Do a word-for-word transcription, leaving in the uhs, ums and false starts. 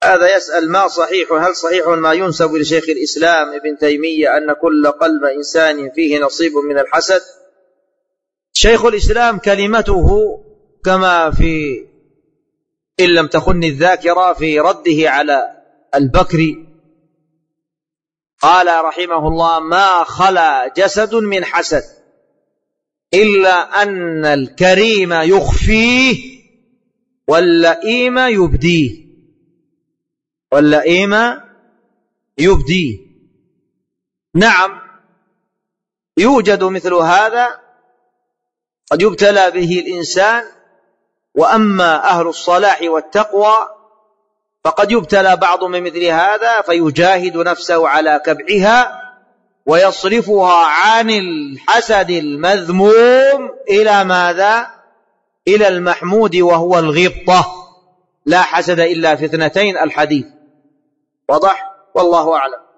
هذا يسأل: ما صحيح هل صحيح ما ينسب لشيخ الإسلام ابن تيمية أن كل قلب إنسان فيه نصيب من الحسد؟ شيخ الإسلام كلمته كما في إن لم تخن الذاكرة في رده على البكري قال رحمه الله: ما خلا جسد من حسد إلا أن الكريم يخفيه واللئيم يبديه واللئيم يبديه. نعم، يوجد مثل هذا، قد يبتلى به الإنسان. وأما أهل الصلاح والتقوى فقد يبتلى بعض من مثل هذا فيجاهد نفسه على كبعها ويصرفها عن الحسد المذموم إلى ماذا؟ إلى المحمود، وهو الغبطة. لا حسد إلا في اثنتين، الحديث. وضح؟ والله أعلم.